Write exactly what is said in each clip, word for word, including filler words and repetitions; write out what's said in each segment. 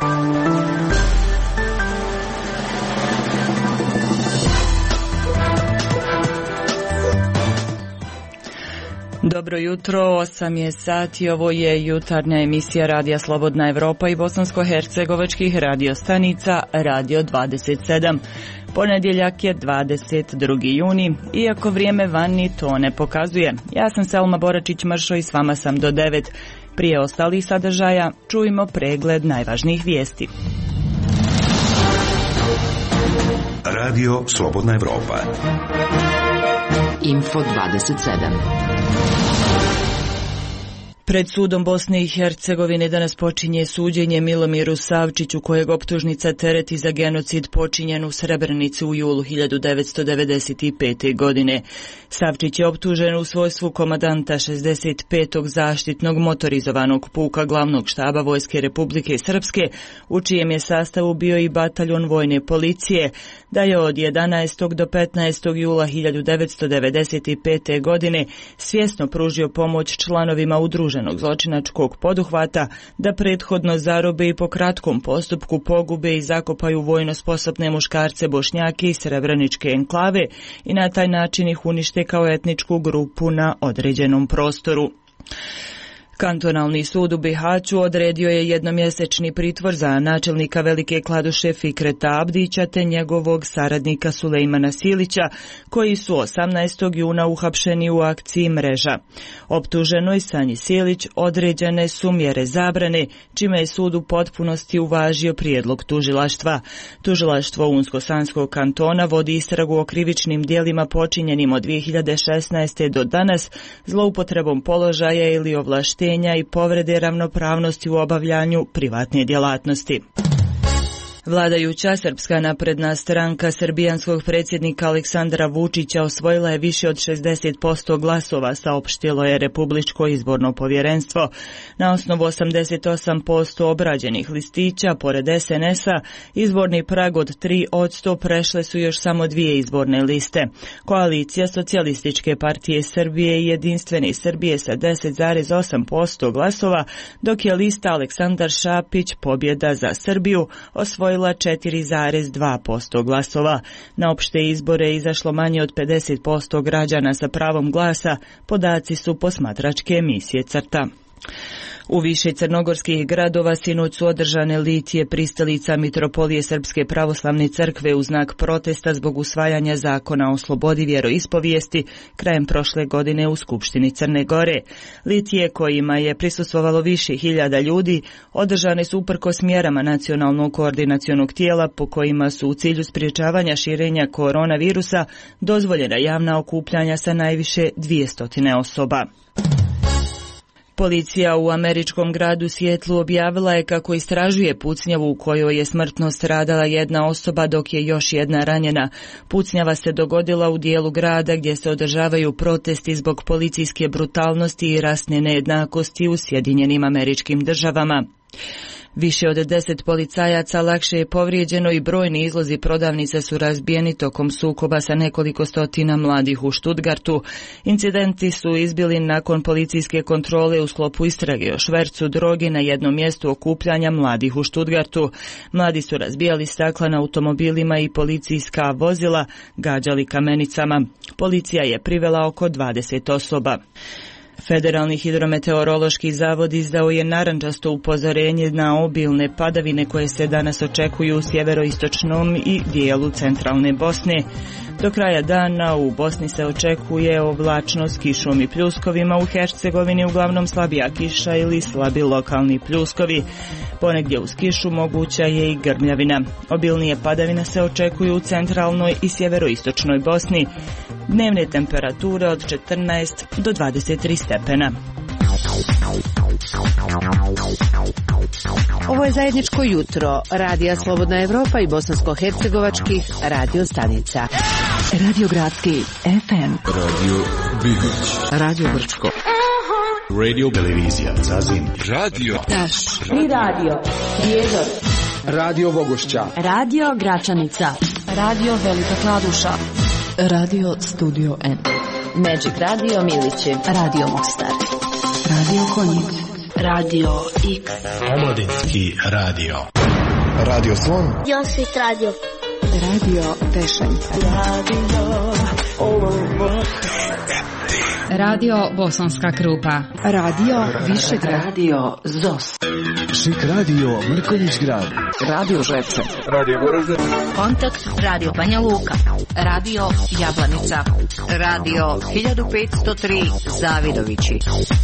Dobro jutro, osam je sati, ovo je jutarnja emisija Radija Slobodna Evropa i bosansko-hercegovačkih radio stanica Radio dvadeset sedam. Ponedjeljak je dvadeset drugi juni, iako vrijeme vani to ne pokazuje. Ja sam Selma Boračić-Mršo i s vama sam do devet. Prije ostalih sadržaja čujmo pregled najvažnijih vijesti. Radio Slobodna Evropa. Info dvadeset sedam. Pred sudom Bosne i Hercegovine danas počinje suđenje Milomiru Savčiću, kojeg optužnica tereti za genocid počinjen u Srebrenici u julu hiljadu devetsto devedeset pete. godine. Savčić je optužen u svojstvu komandanta šezdeset petog zaštitnog motorizovanog puka glavnog štaba Vojske Republike Srpske, u čijem je sastavu bio i bataljon vojne policije, da je od jedanaestog do petnaestog jula hiljadu devetsto devedeset pete. godine svjesno pružio pomoć članovima udruženog zločinačkog poduhvata da prethodno zarobe i po kratkom postupku pogube i zakopaju vojno sposobne muškarce Bošnjake iz Srebreničke enklave i na taj način ih unište kao etničku grupu na određenom prostoru. Kantonalni sud u Bihaću odredio je jednomjesečni pritvor za načelnika Velike Kladuše Fikreta Abdića te njegovog saradnika Sulejmana Silića, koji su osamnaestog juna uhapšeni u akciji Mreža. Optuženoj Sanji Silić određene su mjere zabrane, čime je sud u potpunosti uvažio prijedlog tužilaštva. Tužilaštvo Unsko-Sanskog kantona vodi istragu o krivičnim djelima počinjenim od dvije hiljade šesnaeste. do danas, zloupotrebom položaja ili ovlaštenja i povrede ravnopravnosti u obavljanju privatne djelatnosti. Vladajuća Srpska napredna stranka srbijanskog predsjednika Aleksandra Vučića osvojila je više od šezdeset posto glasova, saopštilo je Republičko izborno povjerenstvo. Na osnovu osamdeset osam posto obrađenih listića, pored es en es-a, izborni prag od tri posto prešle su još samo dvije izborne liste. Koalicija Socijalističke partije Srbije i Jedinstvene Srbije sa deset zarez osam posto glasova, dok je lista Aleksandar Šapić Pobjeda za Srbiju osvojila četiri zarez dva posto glasova. Na opšte izbore je izašlo manje od pedeset posto građana sa pravom glasa, podaci su posmatračke emisije Crta. U više crnogorskih gradova sinoć su održane litije pristalica Mitropolije Srpske pravoslavne crkve u znak protesta zbog usvajanja zakona o slobodi vjeroispovijesti krajem prošle godine u Skupštini Crne Gore. Litije, kojima je prisustvovalo više hiljada ljudi, održane su uprkos mjerama nacionalnog koordinacionog tijela po kojima su u cilju sprječavanja širenja koronavirusa dozvoljena javna okupljanja sa najviše dvjesto osoba. Policija u američkom gradu Sijetlu objavila je kako istražuje pucnjavu u kojoj je smrtno stradala jedna osoba dok je još jedna ranjena. Pucnjava se dogodila u dijelu grada gdje se održavaju protesti zbog policijske brutalnosti i rasne nejednakosti u Sjedinjenim Američkim Državama. Više od deset policajaca lakše je povrijeđeno i brojni izlozi prodavnice su razbijeni tokom sukoba sa nekoliko stotina mladih u Stuttgartu. Incidenti su izbili nakon policijske kontrole u sklopu istrage o švercu droge na jednom mjestu okupljanja mladih u Stuttgartu. Mladi su razbijali stakla na automobilima i policijska vozila, gađali kamenicama. Policija je privela oko dvadeset osoba. Federalni hidrometeorološki zavod izdao je narandžasto upozorenje na obilne padavine koje se danas očekuju u sjeveroistočnom i dijelu centralne Bosne. Do kraja dana u Bosni se očekuje oblačno s kišom i pljuskovima, u Hercegovini uglavnom slabija kiša ili slabi lokalni pljuskovi. Ponegdje uz kišu moguća je i grmljavina. Obilnije padavine se očekuju u centralnoj i sjeveroistočnoj Bosni. Dnevne temperature od četrnaest do dvadeset tri stepena. Ovo je zajedničko jutro Radija Slobodna Evropa i bosansko-hercegovačkih radio stanica. Radio Gradski ef em, Radio Bihoć, Radio Brčko, Radio Televizija Zazim, Radio Taš, Tri radio, Prijedor, Radio Bogošća, Radio Gračanica, Radio Velika Kladuša, Radio Studio N, Magic Radio Milići, Radio Mostar, Radio Konjic, Radio X, Omladinski radio. Radio Slon. Josvit radio. Radio Tešanj. Radio Bosanska Krupa. Radio Višegrad. Radio Zos. Šik radio Mrkonjić Grad. Radio Žepče. Radio Goražde. Kontakt Radio Banja Luka. Radio Jablanica. Radio hiljadu petsto tri Zavidovići.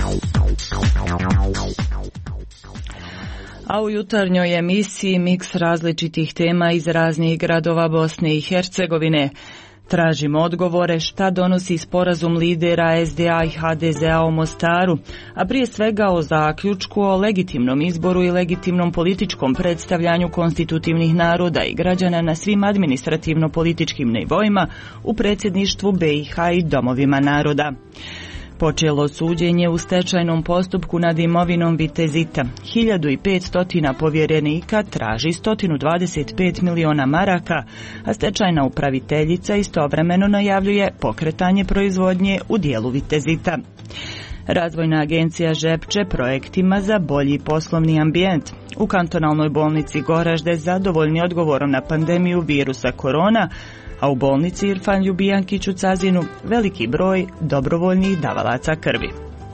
A u jutarnjoj emisiji miks različitih tema iz raznih gradova Bosne i Hercegovine. Tražimo odgovore šta donosi sporazum lidera es de a i ha de ze a u Mostaru, a prije svega o zaključku o legitimnom izboru i legitimnom političkom predstavljanju konstitutivnih naroda i građana na svim administrativno-političkim nivoima u predsjedništvu be i ha i domovima naroda. Počelo suđenje u stečajnom postupku nad imovinom Vitezita. hiljadu petsto povjerenika traži sto dvadeset pet miliona maraka, a stečajna upraviteljica istovremeno najavljuje pokretanje proizvodnje u dijelu Vitezita. Razvojna agencija Žepče projektima za bolji poslovni ambijent. U kantonalnoj bolnici Goražde zadovoljni odgovorom na pandemiju virusa korona, a u bolnici Irfan Ljubijankić u Cazinu veliki broj dobrovoljnih davalaca krvi.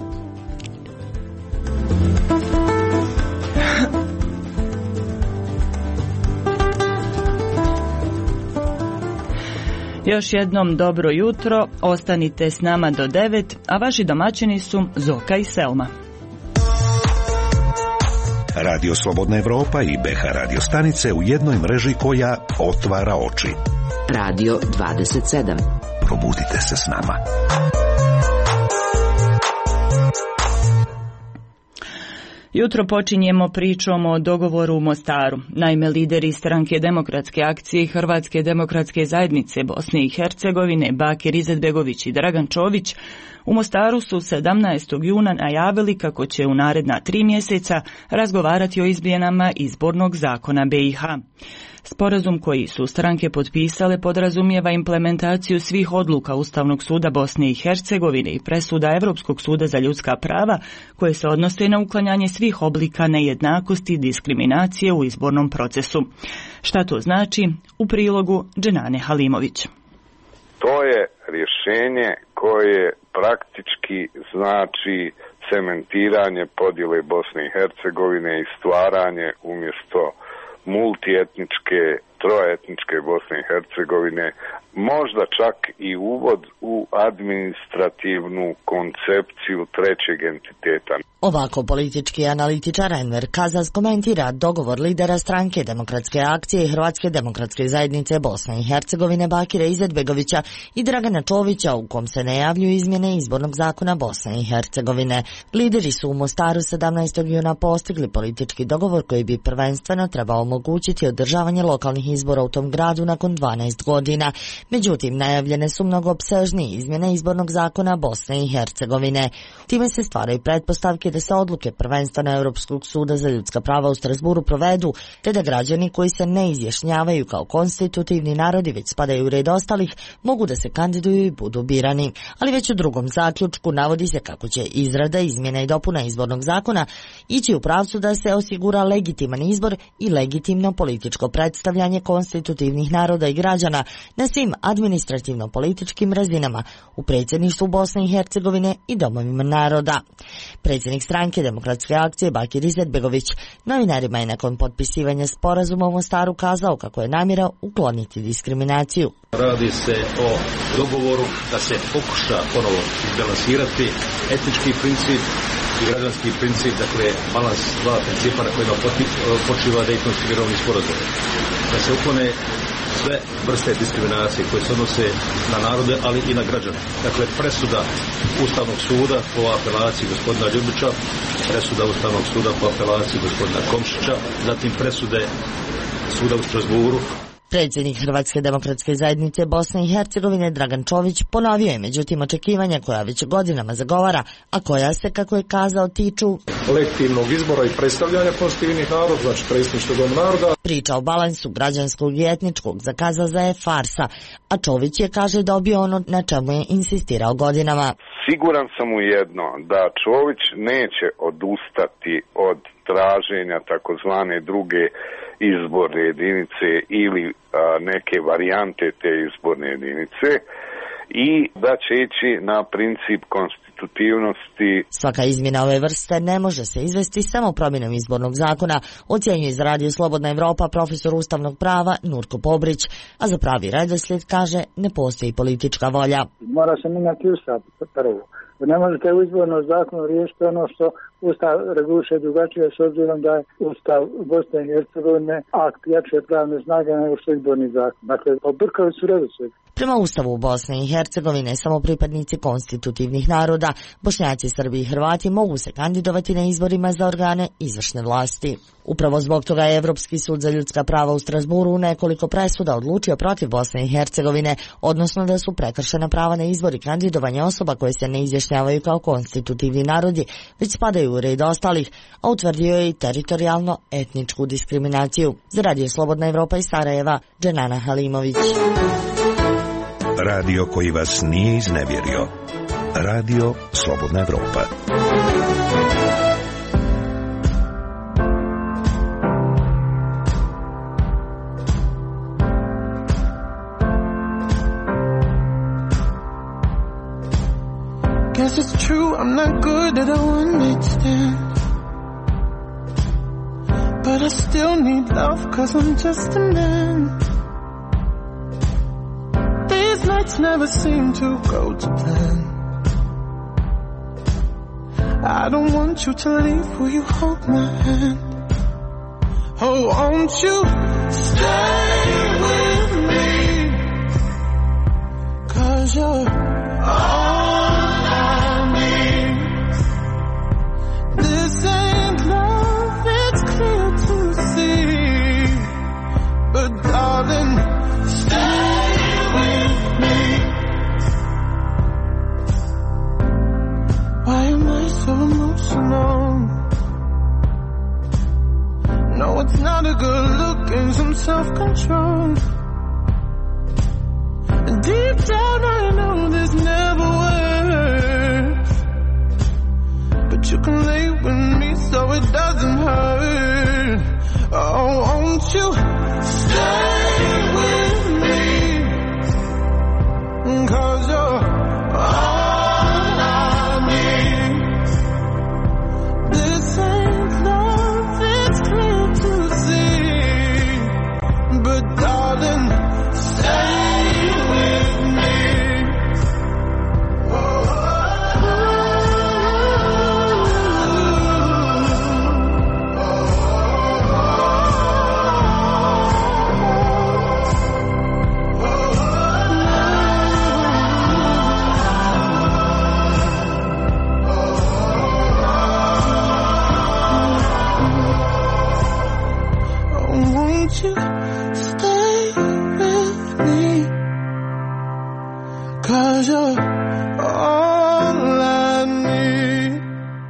Još jednom dobro jutro, ostanite s nama do devet, a vaši domaćini su Zoka i Selma. Radio Slobodna Evropa i be ha radio stanice u jednoj mreži koja otvara oči. Radio dvadeset sedam. Probudite se s nama. Jutro počinjemo pričom o dogovoru u Mostaru. Naime, lideri stranke Demokratske akcije Hrvatske demokratske zajednice Bosne i Hercegovine Bakir Izetbegović i Dragan Čović u Mostaru su sedamnaestog juna najavili kako će u naredna tri mjeseca razgovarati o izmjenama izbornog zakona be i ha. Sporazum koji su stranke potpisale podrazumijeva implementaciju svih odluka Ustavnog suda Bosne i Hercegovine i presuda Europskog suda za ljudska prava koje se odnose na uklanjanje svih oblika nejednakosti i diskriminacije u izbornom procesu. Šta to znači? U prilogu Dženane Halimović. To je rješenje koje praktički znači cementiranje podjele Bosne i Hercegovine i stvaranje umjesto multietničke, troetničke Bosne i Hercegovine, možda čak i uvod u administrativnu koncepciju trećeg entiteta. Ovako politički analitičar Enver Kazas komentira dogovor lidera stranke Demokratske akcije i Hrvatske demokratske zajednice Bosne i Hercegovine Bakira Izetbegovića i Dragana Čovića u kom se najavljuju izmjene izbornog zakona Bosne i Hercegovine. Lideri su u Mostaru sedamnaestog juna postigli politički dogovor koji bi prvenstveno trebao omogućiti održavanje lokalnih izbora u tom gradu nakon dvanaest godina. Međutim, najavljene su mnogo opsežnije izmjene izbornog zakona Bosne i Hercegovine. Time se stvaraju pretpostavke da se odluke prvenstveno Europskog suda za ljudska prava u Strasburu provedu, te da građani koji se ne izjašnjavaju kao konstitutivni narodi već spadaju u red ostalih, mogu da se kandiduju i budu birani. Ali već u drugom zaključku navodi se kako će izrada izmjena i dopuna izbornog zakona ići u pravcu da se osigura legitiman izbor i legitimno političko predstavljanje konstitutivnih naroda i građana na svim administrativno-političkim razinama u predsjedništvu Bosne i Hercegovine i domovima naroda. Predsjednik stranke Demokratske akcije Bakir Izetbegović novinarima je nakon potpisivanja sporazuma u Mostaru kazao kako je namjera ukloniti diskriminaciju. Radi se o dogovoru da se pokuša ponovo izbalansirati etnički princip i građanski princip, dakle balans dva principa na kojima počiva Dejtonski mirovni sporazum. Da se uklone sve vrste diskriminacije koje se odnose na narode, ali i na građane. Dakle, presuda Ustavnog suda po apelaciji gospodina Ljubića, presuda Ustavnog suda po apelaciji gospodina Komšića, zatim presude suda u Strasburu. Predsjednik Hrvatske demokratske zajednice Bosne i Hercegovine Dragan Čović ponovio je međutim očekivanja koja već godinama zagovara, a koja se, kako je kazao, tiču legitimnog izbora i predstavljanja konstitutivnih naroda, znači predsjedništvo dom naroda. Priča o balansu građanskog i etničkog zakazao za je farsa, a Čović je, kaže, dobio ono na čemu je insistirao godinama. Siguran sam u jedno, da Čović neće odustati od traženja takozvane druge izborne jedinice ili a, neke varijante te izborne jedinice i da će ići na princip konstitutivnosti. Svaka izmjena ove vrste ne može se izvesti samo promjenom izbornog zakona, ocjenjuje iz Radio Slobodna Evropa profesor ustavnog prava Nurko Pobrić, a za pravi redoslijed kaže ne postoji politička volja. Mora se mijenjati ustav prvo. Ne možete u izbornom zakonu riješiti ono što Ustav reguliše drugačije s obzirom da je Ustav Bosne i Hercegovine akt jače pravne snage nego što je izborni zakon. Dakle, obrkali su redoslijed. Prema Ustavu Bosne i Hercegovine samo pripadnici konstitutivnih naroda, Bošnjaci, Srbi i Hrvati mogu se kandidovati na izborima za organe izvršne vlasti. Upravo zbog toga je Evropski sud za ljudska prava u Strasburu u nekoliko presuda odlučio protiv Bosne i Hercegovine, odnosno da su prekršena prava na izbor i kandidovanje osoba koje se ne izjašnjavaju kao konstitutivni narodi, već spadaju u red ostalih, a utvrdio je i teritorijalno etničku diskriminaciju. Za Radio Slobodna Evropa iz Sarajeva, Dženana Halimović. Radio koji vas nije iznevjerio. Radio Slobodna Evropa. Guess it's true, I'm not good at a one-night stand, but I still need love cause I'm just a man. These nights never seem to go to plan. I don't want you to leave, will you hold my hand? Oh, won't you stay with me? Cause you're all I need. This ain't love, it's clear to see. But darling, stay with me. Why am I so emotional? No, it's not a good look and some self-control. Deep down I know this never works, but you can lay with me so it doesn't hurt. Oh, won't you stay with me? Cause you're all I need. This ain't love, it's clear to see. But darling, stay with me. Won't you stay with me? Cause you're all I need.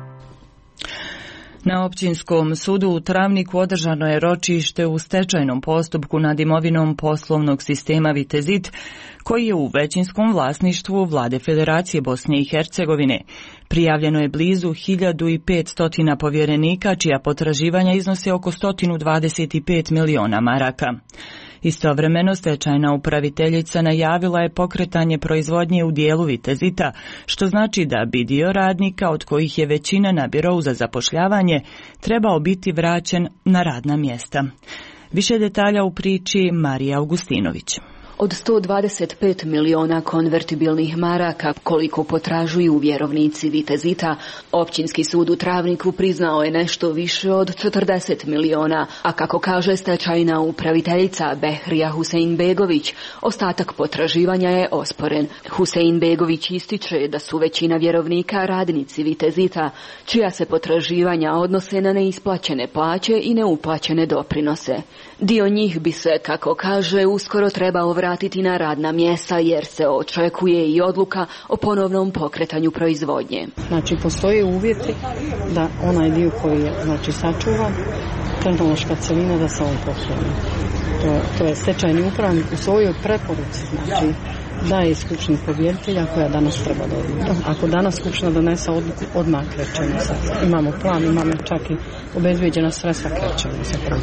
Na Općinskom sudu u Travniku održano je ročište u stečajnom postupku nad imovinom poslovnog sistema Vitezit, koji je u većinskom vlasništvu Vlade Federacije Bosne i Hercegovine. Prijavljeno je blizu hiljadu petsto povjerenika, čija potraživanja iznose oko sto dvadeset pet miliona maraka. Istovremeno stečajna upraviteljica najavila je pokretanje proizvodnje u dijelu Vitezita, što znači da bi dio radnika, od kojih je većina na birou za zapošljavanje, trebao biti vraćen na radna mjesta. Više detalja u priči Marija Augustinović. Od sto dvadeset pet miliona konvertibilnih maraka koliko potražuju vjerovnici Vitezita, Općinski sud u Travniku priznao je nešto više od četrdeset miliona, a kako kaže stečajna upraviteljica Behrija Huseinbegović, ostatak potraživanja je osporen. Huseinbegović ističe da su većina vjerovnika radnici Vitezita, čija se potraživanja odnose na neisplaćene plaće i neuplaćene doprinose. Dio njih bi se, kako kaže, uskoro trebao vratiti na radna mjesta jer se očekuje i odluka o ponovnom pokretanju proizvodnje. Znači, postoje uvjeti da onaj dio koji je znači, sačuvan, tehnološka celina da se on pokrene. To, to je stečajni upravnik u svojoj preporuci, znači daje skupštini pobjeditelja koja danas treba dobiti. Ako danas skupština donese odluku, odmah krećemo sad. Imamo plan, imamo čak i obezbijeđena sredstva, krećemo sa proizvodom.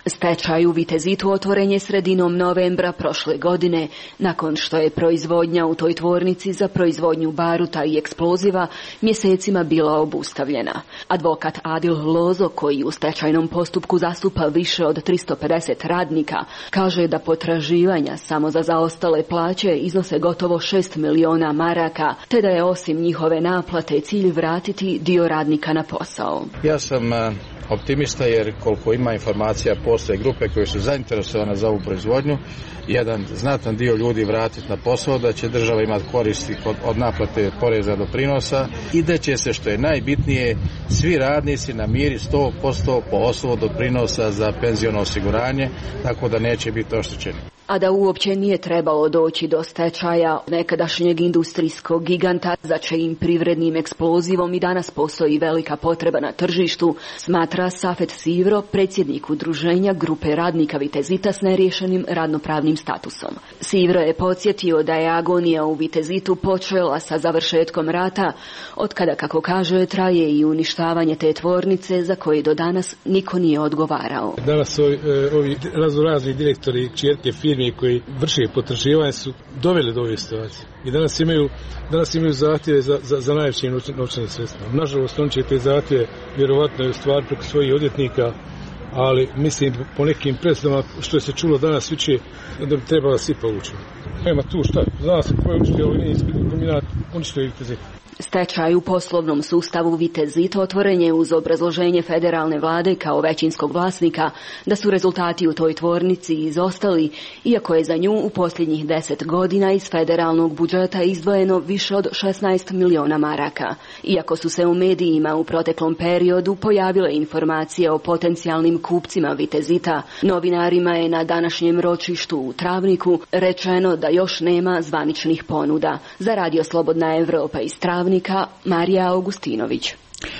Stečaj u Vitezitu otvoren je sredinom novembra prošle godine, nakon što je proizvodnja u toj tvornici za proizvodnju baruta i eksploziva mjesecima bila obustavljena. Advokat Adil Lozo, koji u stečajnom postupku zastupa više od tristo pedeset radnika, kaže da potraživanja samo za zaostale plaće iznose gotovo šest miliona maraka, te da je osim njihove naplate cilj vratiti dio radnika na posao. Ja sam optimista jer koliko ima informacija postoje grupe koje su zainteresovane za ovu proizvodnju, jedan znatan dio ljudi vratiti na posao, da će država imati koristi od naplate poreza doprinosa i da će se, što je najbitnije, svi radnici namiri sto posto po osnovu doprinosa za penziono osiguranje, tako da neće biti oštećeni. A da uopće nije trebalo doći do stečaja nekadašnjeg industrijskog giganta, za čijim privrednim eksplozivom i danas postoji velika potreba na tržištu, smatra Safet Sivro, predsjednik udruženja grupe radnika Vitezita s neriješenim radnopravnim statusom. Sivro je podsjetio da je agonija u Vitezitu počela sa završetkom rata, otkada, kako kaže, traje i uništavanje te tvornice za koje do danas niko nije odgovarao. Danas ovi, ovi razni direktori kćerke firme koji vrše potraživanje su doveli do ove situacije. I danas imaju, danas imaju zahtjeve za, za, za najveće novčane sredstva. Nažalost, on će te zahtjeve vjerovatno je stvar preko svojih odvjetnika, ali mislim po nekim presudama što je se čulo danas više da bi trebala svi povući. Nema tu šta, zna se ko je uništio ovaj nijenski kombinat, uništio je Vitezit. Stečaj u poslovnom sustavu Vitezit otvoren je uz obrazloženje federalne vlade kao većinskog vlasnika da su rezultati u toj tvornici izostali, iako je za nju u posljednjih deset godina iz federalnog budžeta izdvojeno više od šesnaest miliona maraka. Iako su se u medijima u proteklom periodu pojavile informacije o potencijalnim kupcima Vitezita, novinarima je na današnjem ročištu u Travniku rečeno da još nema zvaničnih ponuda. Za Radio Slobodna Evropa iz Travnika, Marija Augustinović.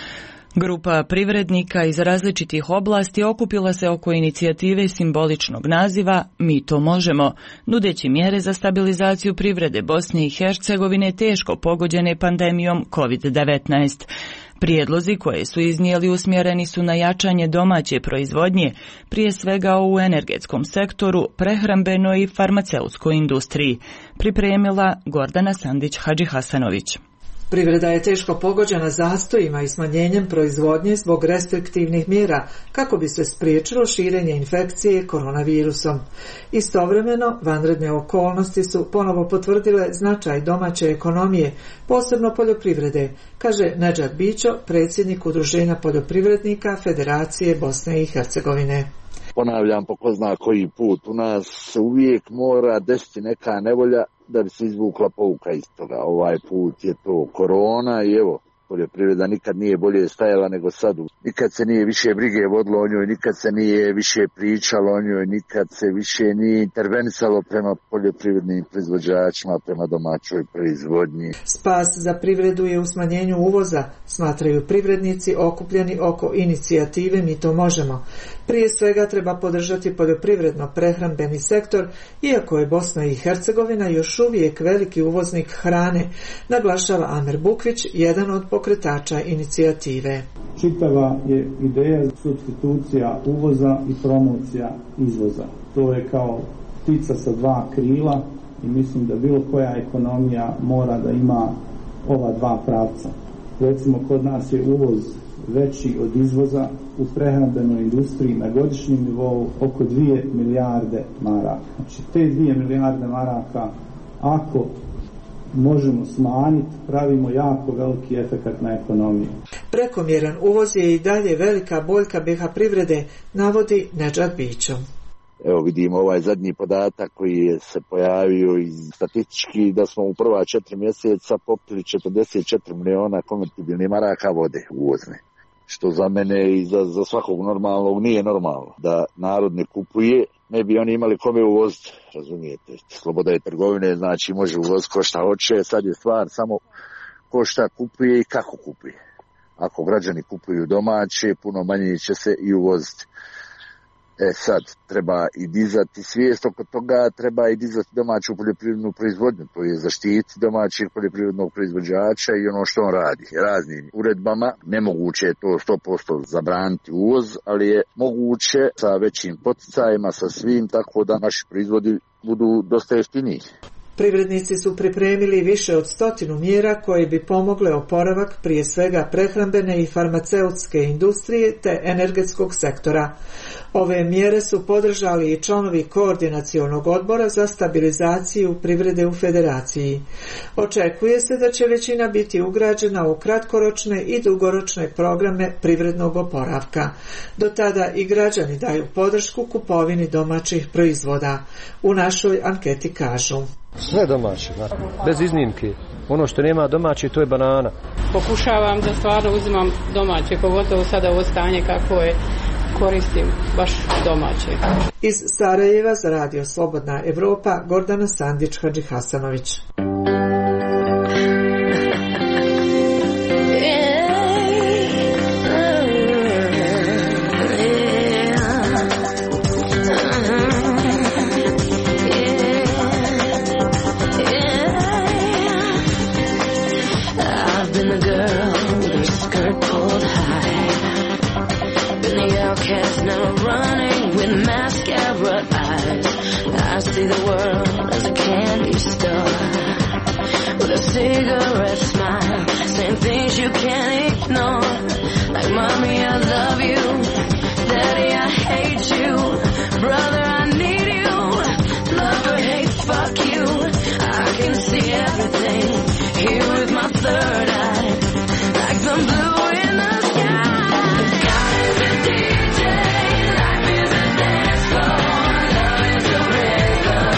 Grupa privrednika iz različitih oblasti okupila se oko inicijative simboličnog naziva Mi to možemo, nudeći mjere za stabilizaciju privrede Bosne i Hercegovine teško pogođene pandemijom kovid devetnaest. Prijedlozi koje su iznijeli usmjereni su na jačanje domaće proizvodnje, prije svega u energetskom sektoru, prehrambenoj i farmaceutskoj industriji, pripremila Gordana Sandić-Hadžihasanović. Privreda je teško pogođena zastojima i smanjenjem proizvodnje zbog restriktivnih mjera kako bi se spriječilo širenje infekcije koronavirusom. Istovremeno, vanredne okolnosti su ponovo potvrdile značaj domaće ekonomije, posebno poljoprivrede, kaže Nedžad Bićo, predsjednik Udruženja poljoprivrednika Federacije Bosne i Hercegovine. Ponavljam po ko zna koji put, u nas uvijek mora desiti neka nevolja da bi se izvukla pouka iz toga. Ovaj put je to korona i evo, poljoprivreda nikad nije bolje stajala nego sad. Nikad se nije više brige vodilo o njoj, nikad se nije više pričalo o njoj, nikad se više nije intervenisalo prema poljoprivrednim proizvođačima, prema domaćoj proizvodnji. Spas za privredu je u smanjenju uvoza, smatraju privrednici okupljeni oko inicijative Mi to možemo. Prije svega treba podržati poljoprivredno-prehrambeni sektor, iako je Bosna i Hercegovina još uvijek veliki uvoznik hrane, naglašava Amer Bukvić, jedan od pokretača inicijative. Čitava je ideja supstitucija uvoza i promocija izvoza. To je kao ptica sa dva krila i mislim da bilo koja ekonomija mora da ima ova dva pravca. Recimo, kod nas je uvoz veći od izvoza, u prehrambenoj industriji na godišnjem nivou oko dvije milijarde maraka. Znači, te dvije milijarde maraka, ako možemo smanjiti, pravimo jako veliki efekat na ekonomiju. Prekomjeran uvoz je i dalje velika boljka B iH privrede, navodi Nedžad Bićo. Evo vidimo ovaj zadnji podatak koji je se pojavio iz statistički da smo u prva četiri mjeseca popili četrdeset četiri miliona konvertibilnih maraka vode uvozne. Što za mene i za, za svakog normalnog nije normalno. Da narod ne kupuje, ne bi oni imali kome uvoziti, razumijete. Sloboda je trgovine, znači može uvoziti ko šta hoće, sad je stvar samo ko šta kupuje i kako kupuje. Ako građani kupuju domaće, puno manje će se i uvoziti. E sad, treba i dizati svijest oko toga, treba i dizati domaću poljoprivrednu proizvodnju, to je zaštiti domaćeg poljoprivrednog proizvođača i ono što on radi. Raznim uredbama nemoguće je to sto posto zabraniti uvoz, ali je moguće sa većim poticajima, sa svim, tako da naši proizvodi budu dosta jeftiniji. Privrednici su pripremili više od stotinu mjera koje bi pomogle oporavak prije svega prehrambene i farmaceutske industrije te energetskog sektora. Ove mjere su podržali i članovi Koordinacionog odbora za stabilizaciju privrede u Federaciji. Očekuje se da će većina biti ugrađena u kratkoročne i dugoročne programe privrednog oporavka. Do tada i građani daju podršku kupovini domaćih proizvoda. U našoj anketi kažu: sve domaće, bez iznimke. Ono što nema domaće, to je banana. Pokušavam da stvarno uzimam domaće, pogotovo sada ovo stanje kako je, koristim baš domaće. Iz Sarajeva za Radio Slobodna Evropa, Gordana Sandić-Hadžihasanović. See the world as a candy store with a cigarette smile, saying things you can't ignore, like mommy I love you, daddy I hate you, brother I need you, lover hate fuck you, I can see everything here with my third eye, like the blue in the sky. God is a D J, life is a dance floor, love is a rhythm.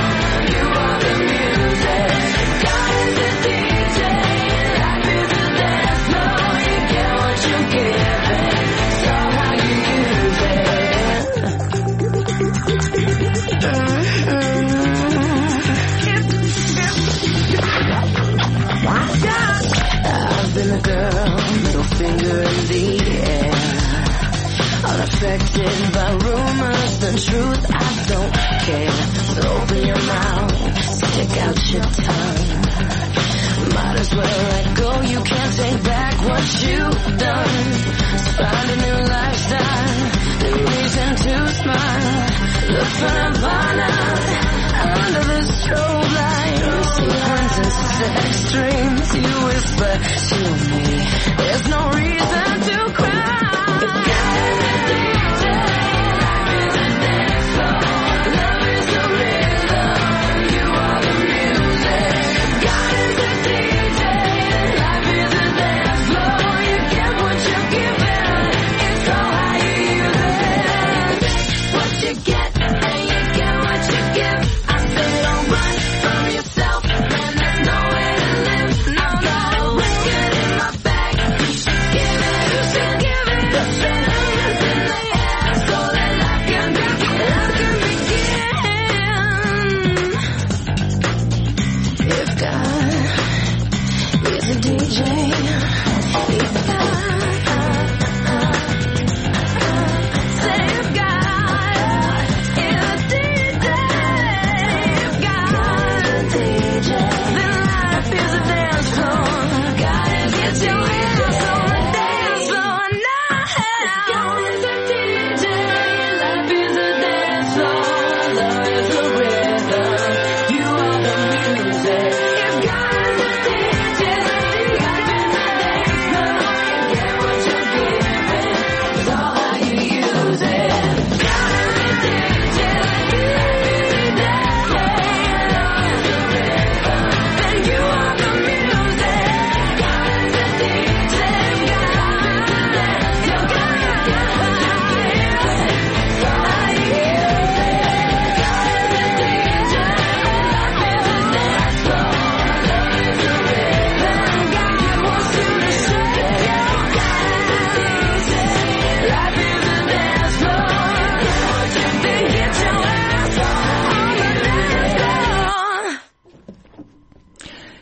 A girl, middle finger in the air, unaffected by rumors, the truth I don't care. So open your mouth, stick out your tongue. Might as well let go, you can't take back what you've done. So find a new lifestyle, new reason to smile. Look for Nirvana under the strobe light. Sequence and sex dreams, you whisper to me. There's no reason to cry. God is a D J, life is a dance floor, love is a rhythm, you are the music. God is a D J, life is a dance floor, you get what you're given, it's all how you use it. What you get, and you get what you give. I say don't run from yourself, and there's nowhere to live. No, no, risk it in my bag, you should get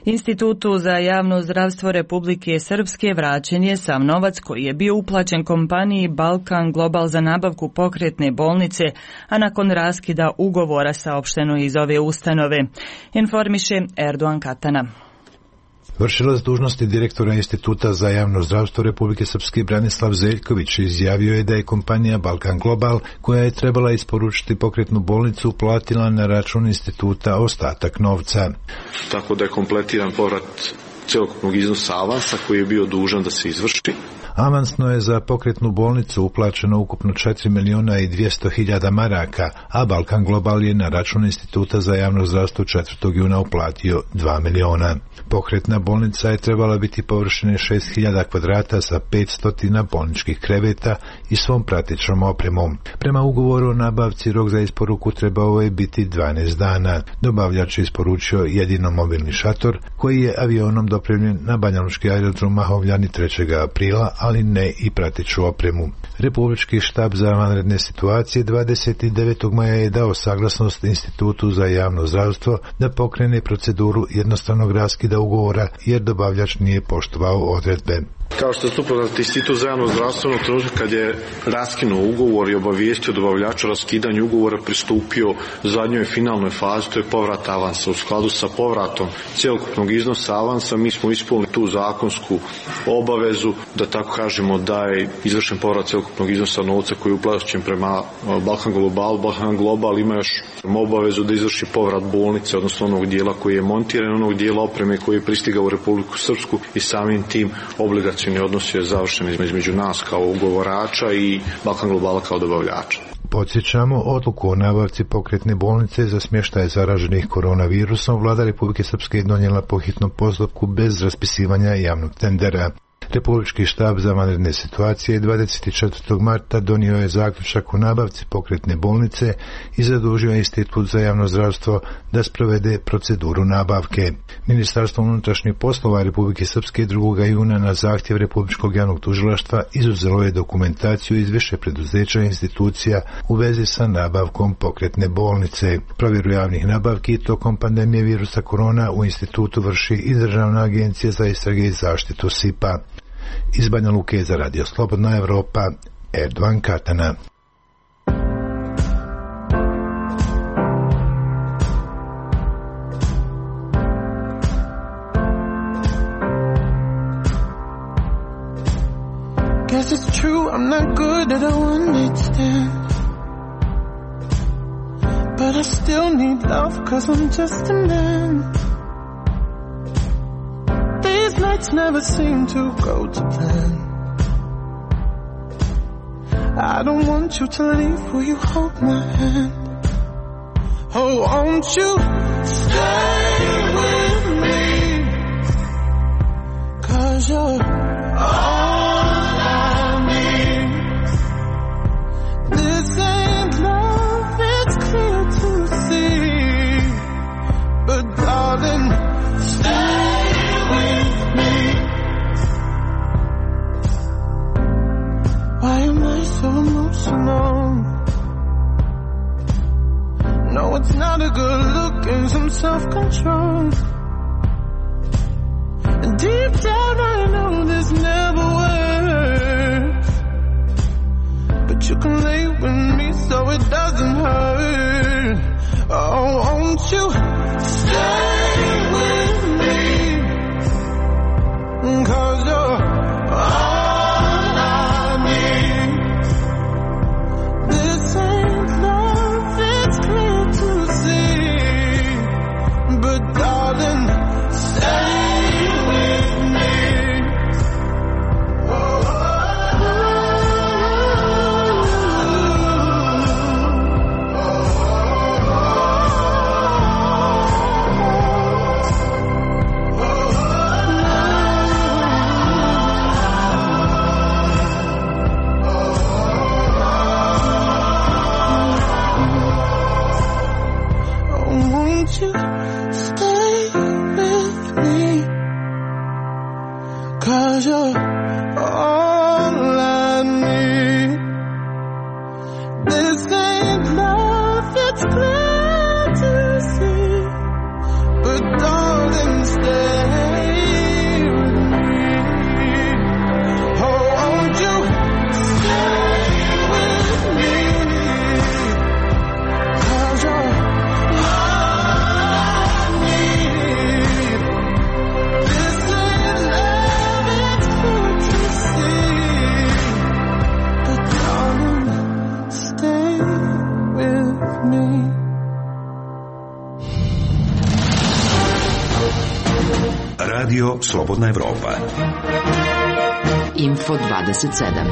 Institutu za javno zdravstvo Republike Srpske vraćen je sav novac koji je bio uplaćen kompaniji Balkan Global za nabavku pokretne bolnice, a nakon raskida ugovora saopšteno iz ove ustanove. Informiše Erdogan Katana. Vršilac dužnosti direktora Instituta za javno zdravstvo Republike Srpske Branislav Zeljković izjavio je da je kompanija Balkan Global, koja je trebala isporučiti pokretnu bolnicu, platila na račun instituta ostatak novca. Tako da je kompletiran povrat celokupnog iznosa avansa koji je bio dužan da se izvrši. Avansno je za pokretnu bolnicu uplaćeno ukupno četiri miliona i dvjesto hiljada maraka, a Balkan Global je na račun Instituta za javno zdravstvo četvrtog juna uplatio dva miliona. Pokretna bolnica je trebala biti površine šest hiljada kvadrata sa petsto bolničkih kreveta i svom pratećom opremom. Prema ugovoru o nabavci rok za isporuku trebao je biti dvanaest dana. Dobavljač je isporučio jedino mobilni šator koji je avionom dopremljen na banjalučki aerodrom Mahovljani trećeg aprila, ali ne i prateću opremu. Republički štab za vanredne situacije dvadeset devetog maja je dao saglasnost Institutu za javno zdravstvo da pokrene proceduru jednostavnog raskida ugovora jer dobavljač nije poštovao odredbe. Kao što ste upoznati, Institut za javno zdravstvo u trenutku kad je raskinuo ugovor i obavijestio dobavljača o raskidanju ugovora, pristupio zadnjoj finalnoj fazi, to je povrat avansa. U skladu sa povratom cjelokupnog iznosa avansa mi smo ispunili tu zakonsku obavezu, da tako kažemo da je izvršen povrat cjelokupnog iznosa novca koji je uplaćen prema Balkan Global. Balkan Global ima još obavezu da izvrši povrat bolnice, odnosno onog dijela koji je montiran, onog dijela opreme koji je pristigao u Republiku Srpsku i samim tim obligacijni odnos je završen između nas kao ugovorača i Balkan Globala kao dobavljača. Podsjećamo, odluku o nabavci pokretne bolnice za smještaj zaraženih koronavirusom vlada Republike Srpske je donijela po hitnom postupku bez raspisivanja javnog tendera. Republički štab za vanredne situacije dvadeset četvrtog marta donio je zaključak o nabavci pokretne bolnice i zadužio Institut za javno zdravstvo da sprovede proceduru nabavke. Ministarstvo unutrašnjih poslova Republike Srpske drugog juna na zahtjev Republičkog javnog tužilaštva izuzelo je dokumentaciju iz više preduzeća i institucija u vezi sa nabavkom pokretne bolnice. Provjeru javnih nabavki tokom pandemije virusa korona u institutu vrši i Državna agencija za istrage i zaštitu S I P A. Iz Banja Luke za Radio Slobodna Evropa, Erdogan Katana. Guess it's true, I'm not good at a one-night stand, but I still need love cause I'm just a man. These nights never seem to go to plan. I don't want you to leave, will you hold my hand? Oh, won't you stay with me? Cause you're all I need. This ain't love, it's clear to see. But darling, stay with me. Why am I so emotional? No, it's not a good look and some self-control. And deep down I know this never works, but you can lay with me so it doesn't hurt. Oh, won't you stay with me? Cause you're all I need. This ain't love, it's clear to see. But darling, stay with me. Oh, Radio Slobodna Evropa. Info dvadeset sedam.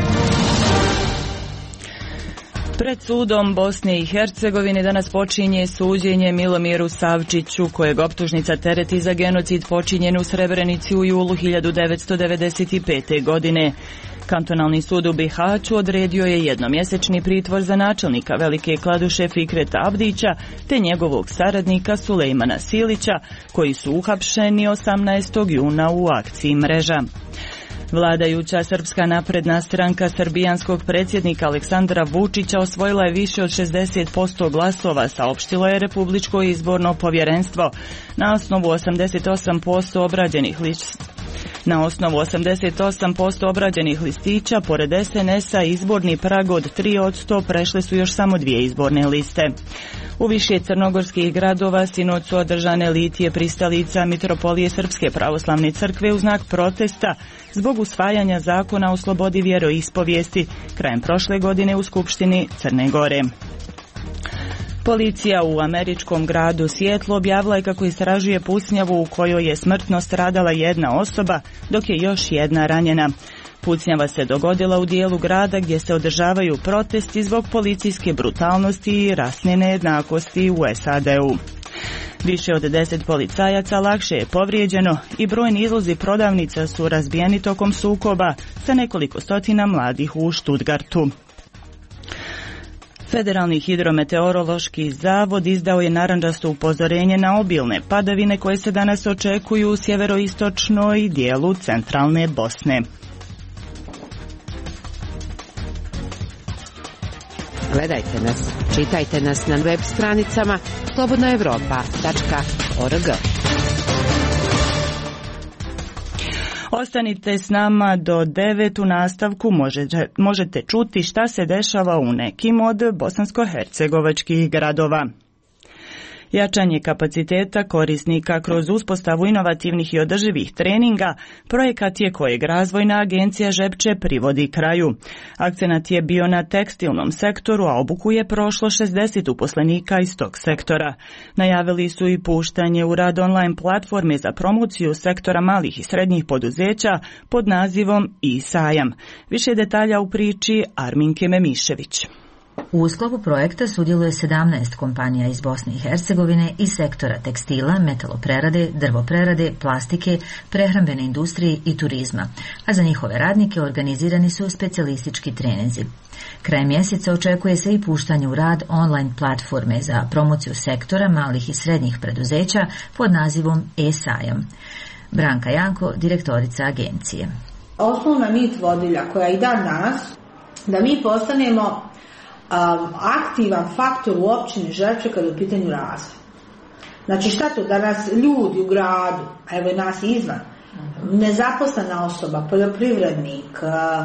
Pred sudom Bosne i Hercegovine danas počinje suđenje Milomiru Savčiću, kojeg optužnica tereti za genocid počinjen u Srebrenici u julu hiljadu devetsto devedeset pete. godine. Kantonalni sud u Bihaću odredio je jednomjesečni pritvor za načelnika Velike Kladuše Fikreta Abdića te njegovog saradnika Sulejmana Silića, koji su uhapšeni osamnaestog juna u akciji Mreža. Vladajuća Srpska napredna stranka srbijanskog predsjednika Aleksandra Vučića osvojila je više od šezdeset posto glasova, saopštilo je Republičko izborno povjerenstvo. Na osnovu osamdeset osam posto obrađenih listića Na osnovu osamdeset osam posto obrađenih listića, pored es en es-a, izborni prag od tri posto prešle su još samo dvije izborne liste. U više crnogorskih gradova sinoć su održane litije pristalica Mitropolije Srpske pravoslavne crkve u znak protesta zbog usvajanja zakona o slobodi vjeroispovijesti krajem prošle godine u Skupštini Crne Gore. Policija u američkom gradu Sijetlu objavila je kako istražuje pucnjavu u kojoj je smrtno stradala jedna osoba, dok je još jedna ranjena. Pucnjava se dogodila u dijelu grada gdje se održavaju protesti zbog policijske brutalnosti i rasne nejednakosti u es a de u. Više od deset policajaca lakše je povrijeđeno i brojni izlozi prodavnica su razbijeni tokom sukoba sa nekoliko stotina mladih u Stuttgartu. Federalni hidrometeorološki zavod izdao je narandžasto upozorenje na obilne padavine koje se danas očekuju u sjeveroistočnoj dijelu centralne Bosne. Gledajte nas, čitajte nas na web stranicama slobodna evropa tačka org. Ostanite s nama do devet, u nastavku možete, možete čuti šta se dešava u nekim od bosansko-hercegovačkih gradova. Jačanje kapaciteta korisnika kroz uspostavu inovativnih i održivih treninga projekat je kojeg Razvojna agencija Žepče privodi kraju. Akcenat je bio na tekstilnom sektoru, a obuku je prošlo šezdeset uposlenika iz tog sektora. Najavili su i puštanje u rad online platforme za promociju sektora malih i srednjih poduzeća pod nazivom i-sajam. Više detalja u priči Arminke Memišević. U sklopu projekta sudjeluje sedamnaest kompanija iz Bosne i Hercegovine iz sektora tekstila, metaloprerade, drvoprerade, plastike, prehrambene industrije i turizma, a za njihove radnike organizirani su specijalistički treninzi. Krajem mjeseca očekuje se i puštanje u rad online platforme za promociju sektora malih i srednjih preduzeća pod nazivom e-sajam. Branka Janko, direktorica agencije. Osnovna nit vodilja koja i dan danas, da mi postanemo Um, aktivan faktor u općini Žepče kada je u pitanju razvoj. Znači šta to, da nas ljudi u gradu, a evo i nas izvan, nezaposlena osoba, poljoprivrednik,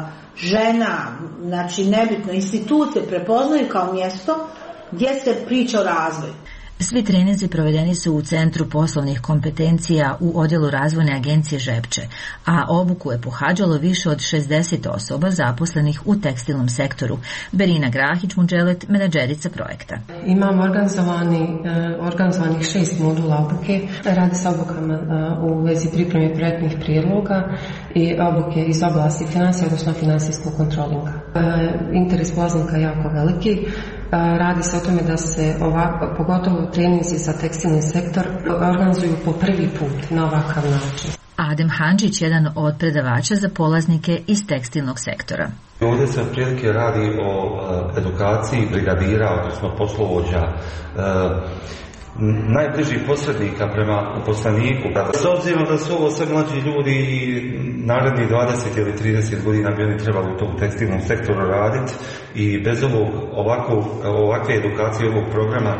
žena, znači nebitno, institucije prepoznaju kao mjesto gdje se priča o razvoju. Svi treninzi provedeni su u Centru poslovnih kompetencija u odjelu Razvojne agencije Žepče, a obuku je pohađalo više od šezdeset osoba zaposlenih u tekstilnom sektoru. Berina Grahić-Muđelet, menadžerica projekta. Imamo organizovani, organizovanih šest modula obuke. Radi se obukama u vezi pripreme projektnih prijedloga i obuke iz oblasti financija, odnosno finansijskog kontrolinga. Interes polaznika je jako veliki. Radi se o tome da se ovako, pogotovo treninzi za tekstilni sektor, organizuju po prvi put na ovakav način. Adem Handžić, jedan od predavača za polaznike iz tekstilnog sektora. Ovdje se otprilike radi o uh, edukaciji brigadira, odnosno poslovođa, uh, najbližih posrednika prema uposleniku. S obzirom da su ovo sve mlađi ljudi i narednih dvadeset ili trideset godina bi oni trebali u tom tekstilnom sektoru raditi i bez ovog, ovako, ovakve edukacije ovog programa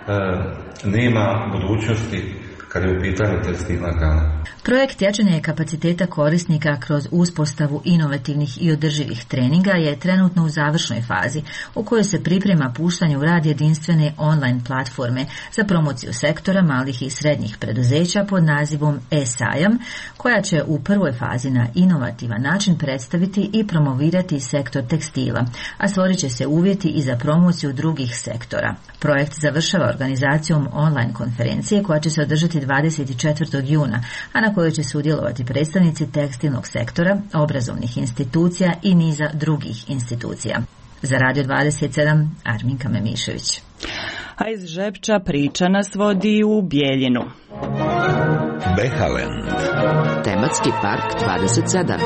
uh, nema budućnosti kad je u pitanju tekstilna grana. Projekt jačanja kapaciteta korisnika kroz uspostavu inovativnih i održivih treninga je trenutno u završnoj fazi, u kojoj se priprema puštanje u rad jedinstvene online platforme za promociju sektora malih i srednjih preduzeća pod nazivom e-sajam, koja će u prvoj fazi na inovativan način predstaviti i promovirati sektor tekstila, a stvorit će se uvjeti i za promociju drugih sektora. Projekt završava organizacijom online konferencije koja će se održati dvadeset četvrtog juna, a na kojoj će sudjelovati predstavnici tekstilnog sektora, obrazovnih institucija i niza drugih institucija. Za Radio dvadeset sedam, Arminka Memišević. A iz Žepča priča nas vodi u Bijeljinu. Behaland. Tematski park dvadeset sedam.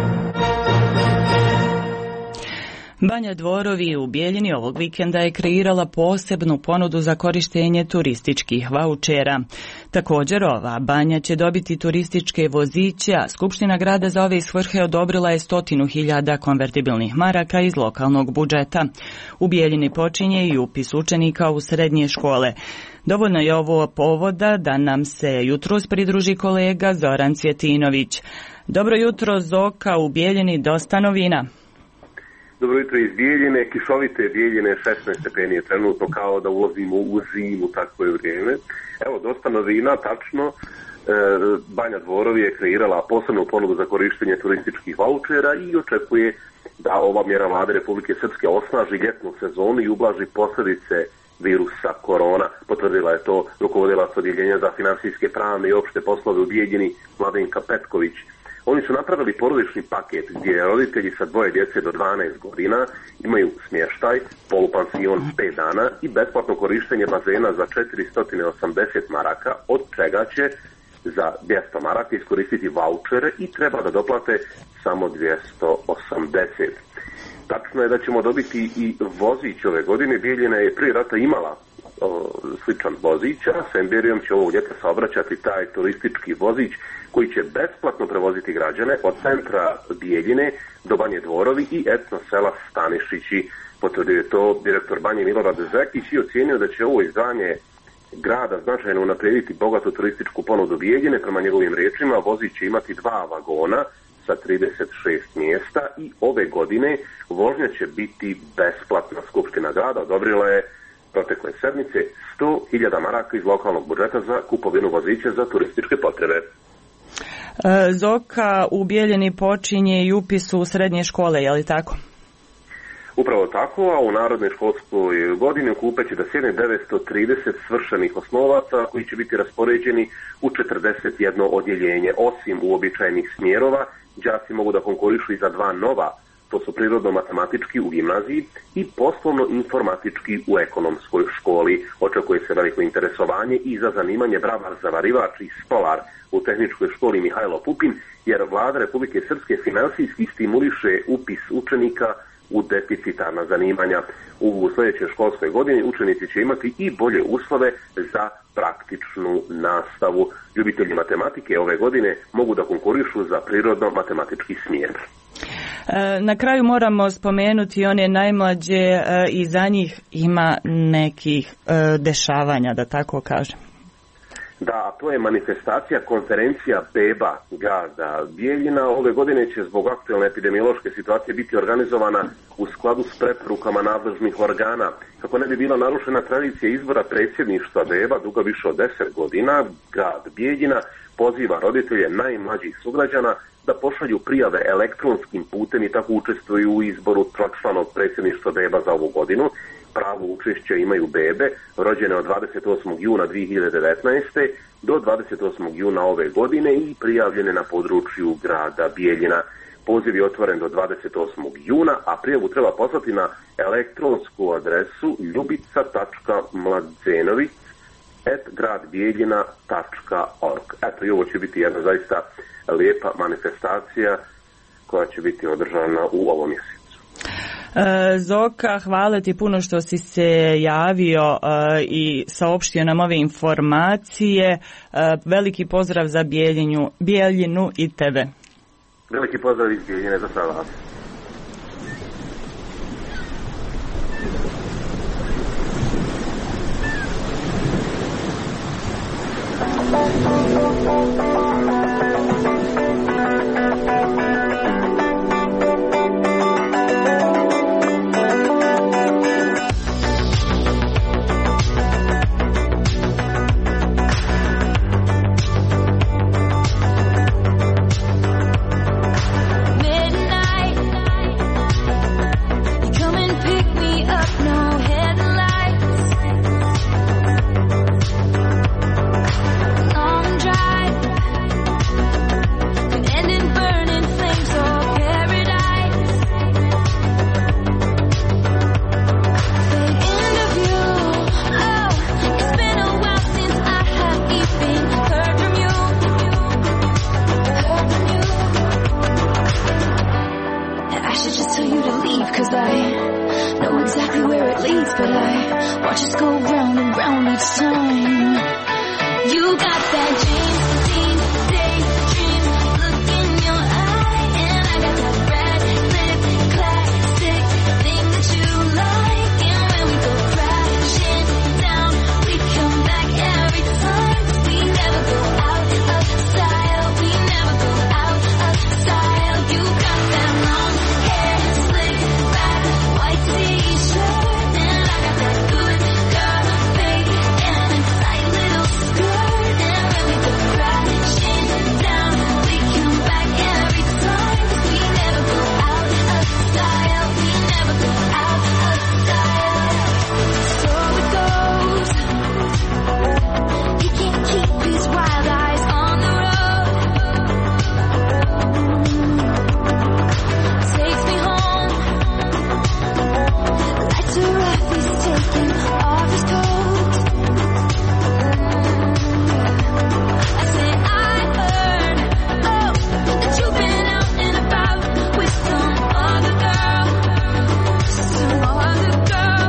Banja Dvorovi u Bijeljini ovog vikenda je kreirala posebnu ponudu za korištenje turističkih vaučera. Također ova banja će dobiti turističke voziće, a Skupština grada za ove svrhe odobrila je stotinu hiljada konvertibilnih maraka iz lokalnog budžeta. U Bijeljini počinje i upis učenika u srednje škole. Dovoljno je ovo povoda da nam se jutros pridruži kolega Zoran Cvjetinović. Dobro jutro, Zoka, u Bijeljini dosta novina. Dobro jutro iz Bijeljine, kišovite Bijeljine, šesnaest stepeni je trenutno, kao da ulazimo u zimu, takvo je vrijeme. Evo, dosta novina, tačno, e, Banja Dvorovi je kreirala posebnu ponudu za korištenje turističkih vaučera i očekuje da ova mjera Vlade Republike Srpske osnaži ljetnu sezonu i ublaži posljedice virusa korona. Potvrdila je to rukovodilac odjeljenja za finansijske, pravne i opšte poslove u Bijeljini, Mladenka Petković. Oni su napravili porodični paket gdje roditelji sa dvoje djece do dvanaest godina imaju smještaj, polupansion pet dana i besplatno korištenje bazena za četiristo osamdeset maraka, od čega će za dvjesto maraka iskoristiti vaučere i treba da doplate samo dvjesto osamdeset. Tačno je da ćemo dobiti i vozić ove godine. Bijeljina je prije rata imala o, sličan vozić, a s Emberijom će ovog ljeta saobraćati taj turistički vozić koji će besplatno prevoziti građane od centra Bijeljine do Banje Dvorovi i etno sela Stanišići. Potvrdio je to direktor Banje Milorad Zekić i ocijenio da će ovo izdanje grada značajno unaprijediti bogatu turističku ponudu Bijeljine. Prema njegovim riječima, vozić će imati dva vagona sa trideset šest mjesta i ove godine vožnja će biti besplatna. Skupština grada odobrila je protekle sedmice sto hiljada maraka iz lokalnog budžeta za kupovinu vozića za turističke potrebe. Zoka, u Bijeljini počinje i upis u srednje škole, je li tako? Upravo tako, a u narodnoj školskoj godini u Kupe će da sjedne devetsto trideset svršenih osnovaca koji će biti raspoređeni u četrdeset jedno odjeljenje. Osim uobičajenih smjerova, đaci mogu da konkurišu i za dva nova, to su prirodno-matematički u gimnaziji i poslovno-informatički u ekonomskoj školi. Očekuje se veliko interesovanje i za zanimanje bravar, zavarivač i stolar u tehničkoj školi Mihajlo Pupin, jer Vlada Republike Srpske finansijski stimuliše upis učenika u deficitarna zanimanja. U sljedećoj školskoj godini učenici će imati i bolje uslove za praktičnu nastavu. Ljubitelji matematike ove godine mogu da konkurišu za prirodno-matematički smjer. Na kraju moramo spomenuti one najmlađe i za njih ima nekih dešavanja, da tako kažem. Da, to je manifestacija konferencija Beba grada Bijeljina. Ove godine će zbog aktualne epidemiološke situacije biti organizovana u skladu s preporukama nadležnih organa. Kako ne bi bila narušena tradicija izbora predsjedništva Beba duga više od deset godina, grad Bijeljina poziva roditelje najmlađih sugrađana da pošalju prijave elektronskim putem i tako učestvuju u izboru tročlanog predsjedništva Beba za ovu godinu. Pravo učešća imaju bebe rođene od dvadeset osmog juna dvije hiljade devetnaeste. do dvadeset osmog juna ove godine i prijavljene na području grada Bijeljina. Poziv je otvoren do dvadeset osmog juna, a prijavu treba poslati na elektronsku adresu ljubica tačka mladzenović at gradbijeljina tačka org. Eto, i ovo će biti jedna zaista lijepa manifestacija koja će biti održana u ovom mjesecu. Zoka, hvala ti puno što si se javio i saopštio nam ove informacije. Veliki pozdrav za Bijeljinu, Bijeljinu i tebe. Veliki pozdrav iz Bijeljine za sve vas. Midnight but I watch us go round and round each time. You got that dream, dream, daydream look in your eye, and I got that red lip classic thing that you like. And when we go crashing down, we come back every time. We never go out of style. We never go out of style. You got that long hair, slick back, white t-shirt, and I got that good girl fade and a tight little skirt. And when we go crashing down, we come back every time. We never go out of style. We never go out of style. So it goes. He can't keep his wild eyes on the road. Takes me home. Lights are off, he's taking off his coat. I say I heard, oh, that you've been out and about with some other girl, some other girl.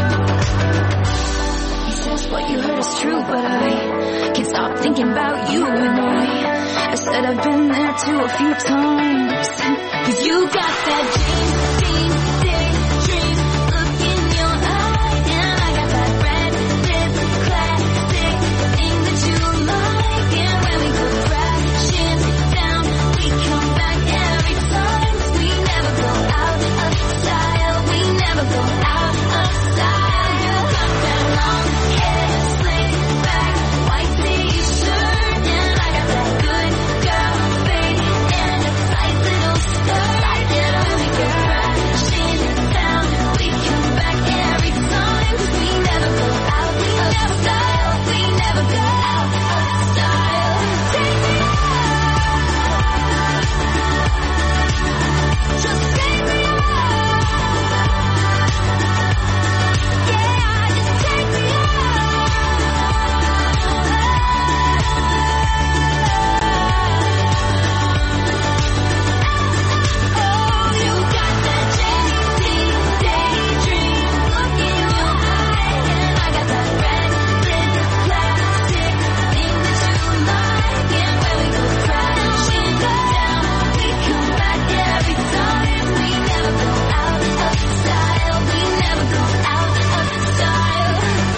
He says what you heard is true, but I can't stop thinking about you. And I, I said I've been there too a few times. Cause you got that dream, dream, daydream look in your eye, and I got that red lip classic thing that you like. And when we go crashing down, we come back every time. We never go out of style. We never go out of style. You got that long hair, slick back, white t-shirt, and I got that good girl fade and a tight little skirt. And when we go crashing down, we come back every time. We never go out of style. We never go out of style. Take me out. Just take me out. Yeah, just take me out. Oh, you got that daydream, daydream look in your eye, and I got that red lip classic thing that you like. And when we go crashing down, we come back every time. We never go out of style. We never go out of style.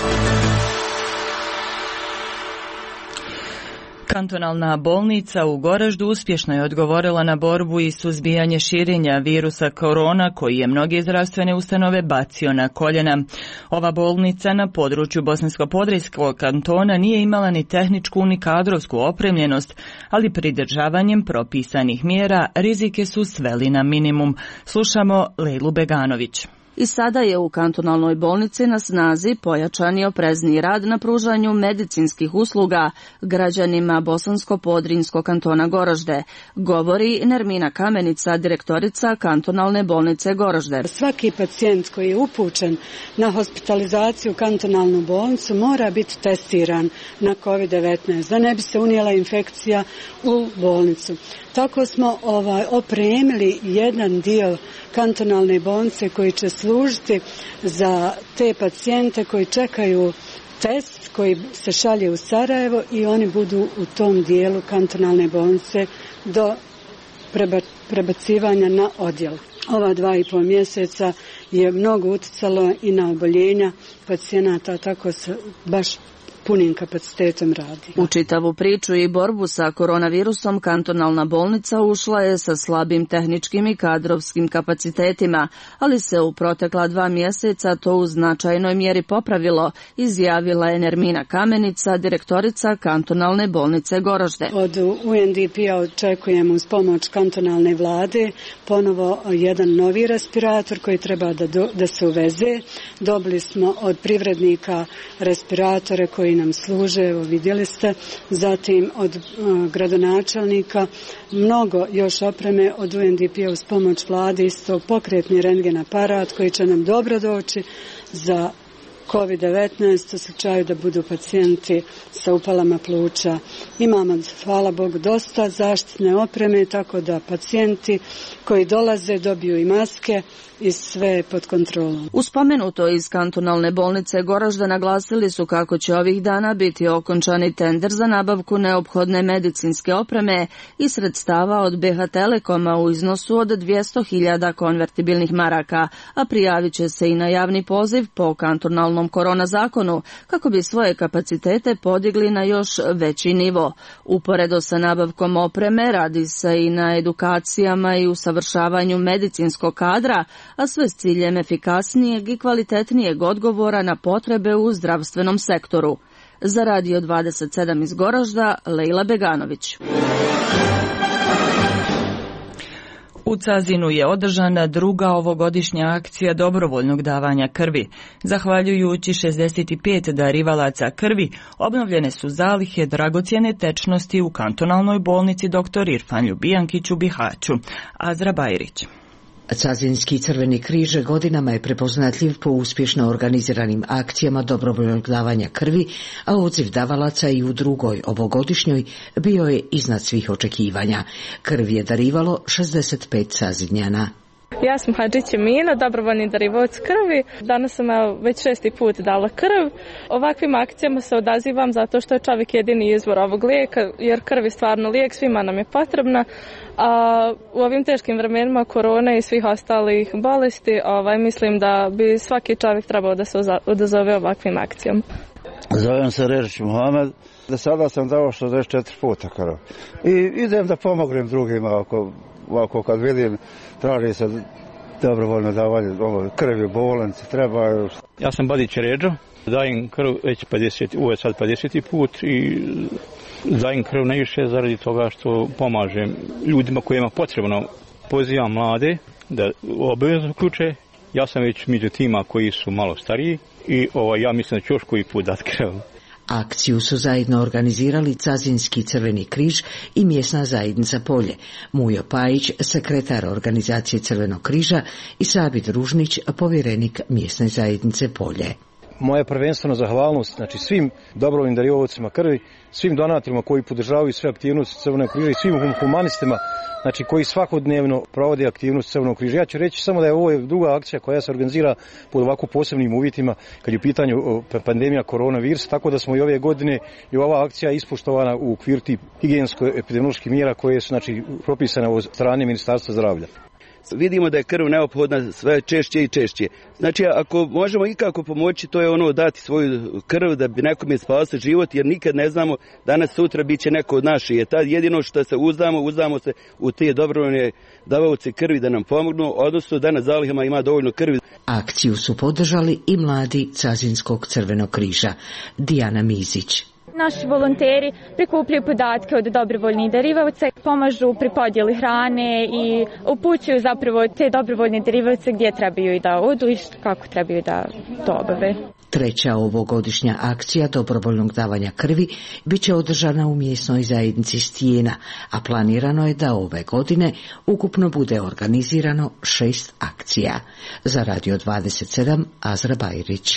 Kantonalna bolnica u Goraždu uspješno je odgovorila na borbu i suzbijanje širenja virusa korona koji je mnoge zdravstvene ustanove bacio na koljena. Ova bolnica na području Bosansko-Podravskog kantona nije imala ni tehničku ni kadrovsku opremljenost, ali pridržavanjem propisanih mjera rizike su sveli na minimum. Slušamo Lejlu Beganović. I sada je u kantonalnoj bolnici na snazi pojačani oprezni rad na pružanju medicinskih usluga građanima Bosansko-Podrinjskog kantona Goražde, govori Nermina Kamenica, direktorica kantonalne bolnice Goražde. Svaki pacijent koji je upućen na hospitalizaciju u kantonalnu bolnicu mora biti testiran na kovid devetnaest, da ne bi se unijela infekcija u bolnicu. Tako smo ovaj, opremili jedan dio kantonalne bolnice koji će služiti za te pacijente koji čekaju test koji se šalje u Sarajevo i oni budu u tom dijelu kantonalne bolnice do prebacivanja na odjel. Ova dva i pol mjeseca je mnogo utjecalo i na oboljenja pacijenata, tako se baš punim kapacitetom radi. U čitavu priču i borbu sa koronavirusom kantonalna bolnica ušla je sa slabim tehničkim i kadrovskim kapacitetima, ali se u protekla dva mjeseca to u značajnoj mjeri popravilo, izjavila je Nermina Kamenica, direktorica kantonalne bolnice Goražde. Od U N D P-a očekujemo uz pomoć kantonalne vlade ponovo jedan novi respirator koji treba da, do, da se uveze. Dobili smo od privrednika respiratore koji nam služe, evo vidjeli ste, zatim od uh, gradonačelnika mnogo još opreme, od U N D P-a uz pomoć vlade isto pokretni rentgen aparat koji će nam dobro doći za kovid devetnaest u slučaju da budu pacijenti sa upalama pluća. Imamo, hvala Bogu, dosta zaštitne opreme, tako da pacijenti koji dolaze dobiju i maske i sve pod kontrolom. U spomenuto iz kantonalne bolnice Goražda naglasili su kako će ovih dana biti okončani tender za nabavku neophodne medicinske opreme i sredstava od B H Telekoma u iznosu od dvjesto hiljada konvertibilnih maraka, a prijavit će se i na javni poziv po kantonalnom korona zakonu kako bi svoje kapacitete podigli na još veći nivo. Uporedo sa nabavkom opreme radi se i na edukacijama i usavršavanju medicinskog kadra, a sve s ciljem efikasnijeg i kvalitetnijeg odgovora na potrebe u zdravstvenom sektoru. Za Radio dvadeset sedam iz Goražda, Lejla Beganović. U Cazinu je održana druga ovogodišnja akcija dobrovoljnog davanja krvi. Zahvaljujući šezdeset pet darivalaca krvi, obnovljene su zalihe dragocjene tečnosti u kantonalnoj bolnici dr Irfan Ljubijankić u Bihaću. Azra Bajrić. Cazinski Crveni križ godinama je prepoznatljiv po uspješno organiziranim akcijama dobrovoljnog davanja krvi, a odziv davalaca i u drugoj ovogodišnjoj bio je iznad svih očekivanja. Krv je darivalo šezdeset pet Cazinjana. Ja sam Hadžić Mina, dobrovoljni darivac krvi. Danas sam već šesti put dala krv. Ovakvim akcijama se odazivam zato što je čovjek jedini izvor ovog lijeka, jer krv je stvarno lijek, svima nam je potrebna. A u ovim teškim vremenima korone i svih ostalih bolesti, ovaj, mislim da bi svaki čovjek trebao da se odazove ovakvim akcijama. Zovem se Režić Muhamed. Do sada sam dao šezdeset četiri puta krv. I idem da pomognem drugima ako, ako kad vidim traži se dobrovoljno davanje krvi, bolnice, treba. Ja sam Badić Ređo, dajem krv već pedeset, ovo je sad pedeseti put i dajem krv najviše zaradi toga što pomažem ljudima kojima potrebno. Pozivam mlade da obavezno uključe. Ja sam već među tima koji su malo stariji i ovaj, ja mislim da ću još koji put dati krv. Akciju su zajedno organizirali Cazinski Crveni križ i mjesna zajednica Polje. Mujo Pajić, sekretar organizacije Crvenog križa, i Sabit Ružnić, povjerenik mjesne zajednice Polje. Moja prvenstveno zahvalnost, znači svim dobrovoljnim darivovcima krvi, svim donatorima koji podržavaju sve aktivnosti Crvenog križa i svim humanistima, znači koji svakodnevno provode aktivnosti Crvenog križa. Ja ću reći samo da je ovo druga akcija koja se organizira pod ovako posebnim uvjetima kad je u pitanju pandemija koronavirusa, tako da smo i ove godine i ova akcija ispoštovana u okviru tih higijensko-epidemioloških mjera koje su znači propisane od strane Ministarstva zdravlja. Vidimo da je krv neophodna sve češće i češće. Znači, ako možemo ikako pomoći, to je ono dati svoju krv da bi nekome spasio život, jer nikad ne znamo, danas sutra bit će neko od naših. Je tad jedino što se uzdamo, uzdamo se u te dobrovoljne davaoce krvi da nam pomognu, odnosno da na zalihama ima dovoljno krvi. Akciju su podržali i mladi Cazinskog Crvenog križa. Dijana Mizić. Naši volonteri prikupljaju podatke od dobrovoljnih darivavaca, pomažu pri podjeli hrane i upućuju zapravo te dobrovoljne darivavce gdje trebaju i da odu i kako trebaju da to obave. Treća ovogodišnja akcija dobrovoljnog davanja krvi bit će održana u mjesnoj zajednici Stijena, a planirano je da ove godine ukupno bude organizirano šest akcija. Za Radio dvadeset sedam, Azra Bajrić.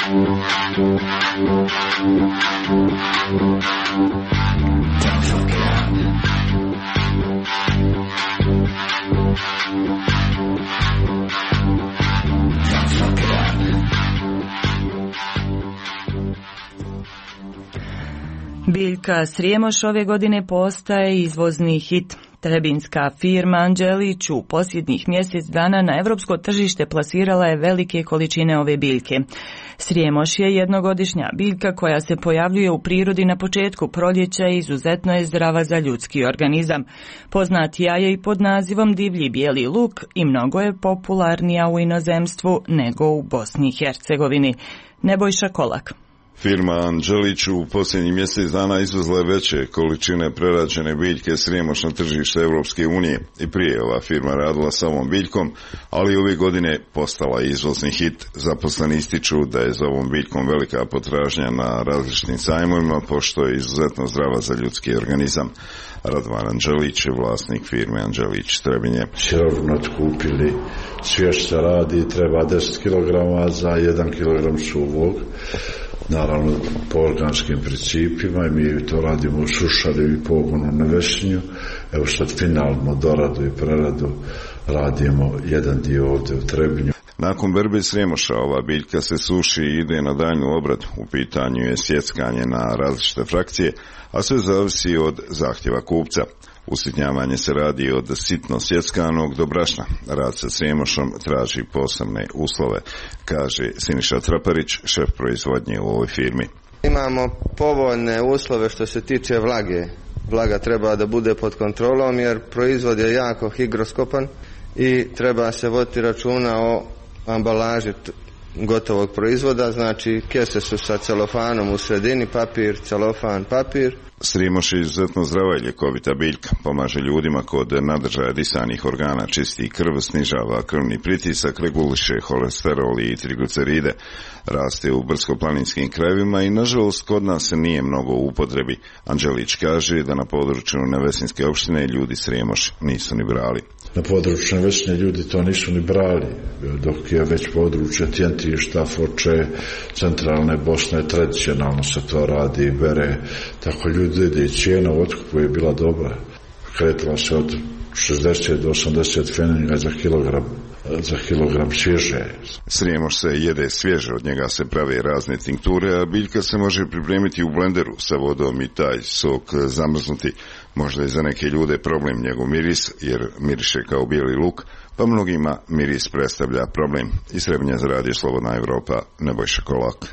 Biljka Srijemoš ove godine postaje izvozni hit. Trebinska firma Anđelić u posljednjih mjesec dana na evropsko tržište plasirala je velike količine ove biljke. Srijemoš je jednogodišnja biljka koja se pojavljuje u prirodi na početku proljeća i izuzetno je zdrava za ljudski organizam. Poznatija je i pod nazivom divlji bijeli luk i mnogo je popularnija u inozemstvu nego u Bosni i Hercegovini. Nebojša Kolak. Firma Anđelić u posljednjih mjesec dana izvezla je veće količine prerađene biljke Srijemoš na tržište Europske unije. I prije ova firma radila sa ovom biljkom, ali ove godine postala izvozni hit. Zaposleni ističu da je za ovom biljkom velika potražnja na različitim sajmovima, pošto je izuzetno zdrava za ljudski organizam. Radovan Anđelić je vlasnik firme Anđelić Trebinje. Sirovno kupili, svjež se radi, treba deset kilograma za jedan kilogram suvog. Naravno po organskim principima i mi to radimo u sušari i pogonu na Vešnju. Evo sad finalno doradu i preradu radimo jedan dio ovdje u Trebinju. Nakon berbe Srijemoša ova biljka se suši i ide na daljnju obradu. U pitanju je sjeckanje na različite frakcije, a sve zavisi od zahtjeva kupca. Usitnjavanje se radi od sitno sjeckanog do brašna. Rad sa Srijemošom traži posebne uslove, kaže Siniša Traparić, šef proizvodnje u ovoj firmi. Imamo povoljne uslove što se tiče vlage. Vlaga treba da bude pod kontrolom jer proizvod je jako higroskopan i treba se voditi računa o ambalaži gotovog proizvoda, znači kese su sa celofanom u sredini, papir, celofan, papir. Srijemoš je izuzetno zdrava i ljekovita biljka. Pomaže ljudima kod nadržaja disanih organa, čisti krv, snižava krvni pritisak, reguliše holesterol i trigliceride. Raste u brdsko-planinskim krajevima i nažalost kod nas se nije mnogo u upotrebi. Anđelić kaže da na području Nevesinske opštine ljudi Srijemoš nisu ni brali. Na području Nevesinje ljudi to nisu ni brali, dok je već područje Tjentišta, Foče, centralne Bosne, tradicionalno se to radi i bere, tako ljudi ide i cijena u otkupu je bila dobra. Kretila se od šezdeset do osamdeset pfenninga za kilogram, za kilogram svježe. Srijemoš se jede svježe, od njega se prave razne tinkture, a biljka se može pripremiti u blenderu sa vodom i taj sok zamrznuti. Možda je za neke ljude problem njegov miris, jer miriše kao bijeli luk, pa mnogima miris predstavlja problem. Iz Trebinja za radio Slobodna Evropa, Nebojša Kolak.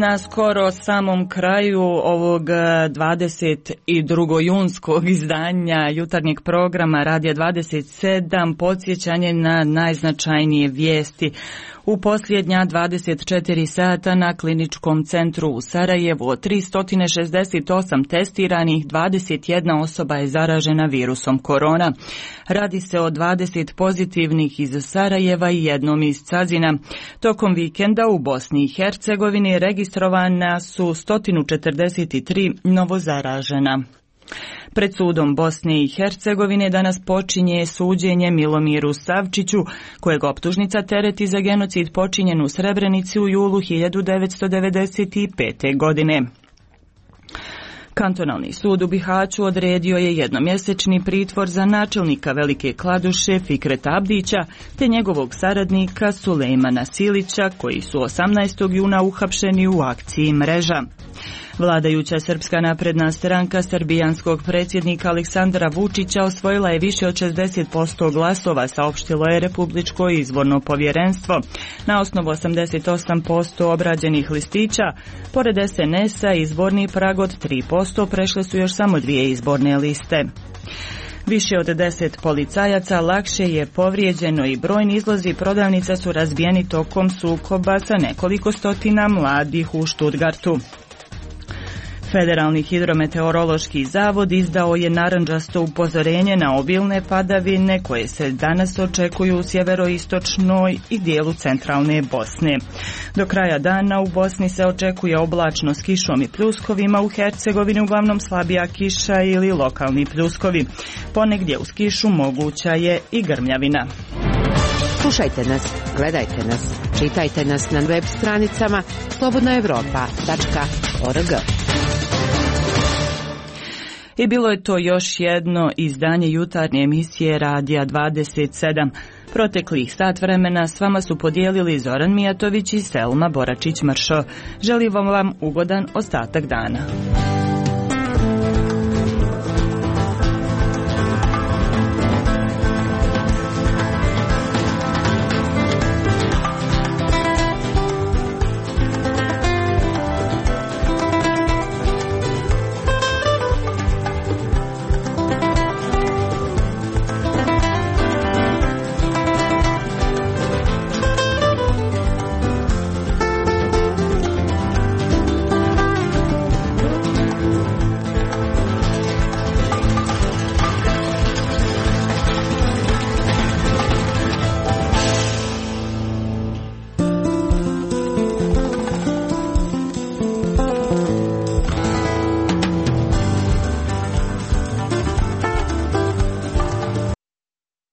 na skoro samom kraju ovog dvadeset drugog junskog izdanja jutarnjeg programa Radija dvadeset sedam podsjećanje na najznačajnije vijesti. U posljednja dvadeset četiri sata na kliničkom centru u Sarajevu od tristo šezdeset osam testiranih dvadeset jedna osoba je zaražena virusom korona. Radi se o dvadeset pozitivnih iz Sarajeva i jednom iz Cazina. Tokom vikenda u Bosni i Hercegovini registrovana su sto četrdeset tri novozaražena. Pred sudom Bosne i Hercegovine danas počinje suđenje Milomiru Savčiću, kojeg optužnica tereti za genocid počinjen u Srebrenici u julu hiljadu devetsto devedeset pete. godine. Kantonalni sud u Bihaću odredio je jednomjesečni pritvor za načelnika Velike Kladuše Fikreta Abdića te njegovog saradnika Sulejmana Silića, koji su osamnaestog juna uhapšeni u akciji Mreža. Vladajuća Srpska napredna stranka srbijanskog predsjednika Aleksandra Vučića osvojila je više od šezdeset posto glasova, saopštilo je Republičko izborno povjerenstvo. Na osnovu osamdeset osam posto obrađenih listića, pored es en es-a izborni prag od tri posto prešle su još samo dvije izborne liste. Više od deset policajaca lakše je povrijeđeno i brojni izlazi prodavnica su razbijeni tokom sukoba sa nekoliko stotina mladih u Štutgartu. Federalni hidrometeorološki zavod izdao je narandžasto upozorenje na obilne padavine koje se danas očekuju u sjeveroistočnoj i dijelu centralne Bosne. Do kraja dana u Bosni se očekuje oblačno s kišom i pljuskovima, u Hercegovini uglavnom slabija kiša ili lokalni pljuskovi. Ponegdje uz kišu moguća je i grmljavina. Slušajte nas, gledajte nas, čitajte nas na web stranicama slobodna evropa tačka org. I bilo je to još jedno izdanje jutarnje emisije Radija dvadeset sedam. Proteklih sat vremena s vama su podijelili Zoran Mijatović i Selma Boračić-Mršo. Želim vam ugodan ostatak dana.